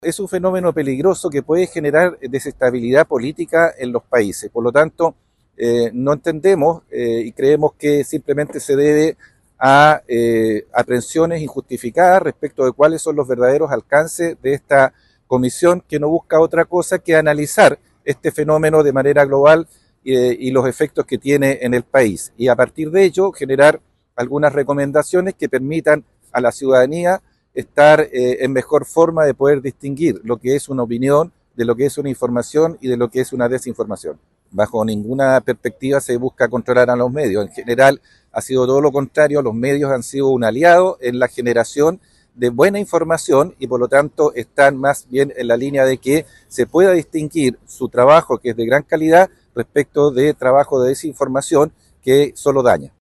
Es un fenómeno peligroso que puede generar desestabilidad política en los países. Por lo tanto, no entendemos y creemos que simplemente se debe a aprehensiones injustificadas respecto de cuáles son los verdaderos alcances de esta comisión, que no busca otra cosa que analizar este fenómeno de manera global y los efectos que tiene en el país. Y a partir de ello generar algunas recomendaciones que permitan a la ciudadanía estar en mejor forma de poder distinguir lo que es una opinión, de lo que es una información y de lo que es una desinformación. Bajo ninguna perspectiva se busca controlar a los medios. En general ha sido todo lo contrario, los medios han sido un aliado en la generación de buena información y por lo tanto están más bien en la línea de que se pueda distinguir su trabajo, que es de gran calidad, respecto de trabajo de desinformación que solo daña.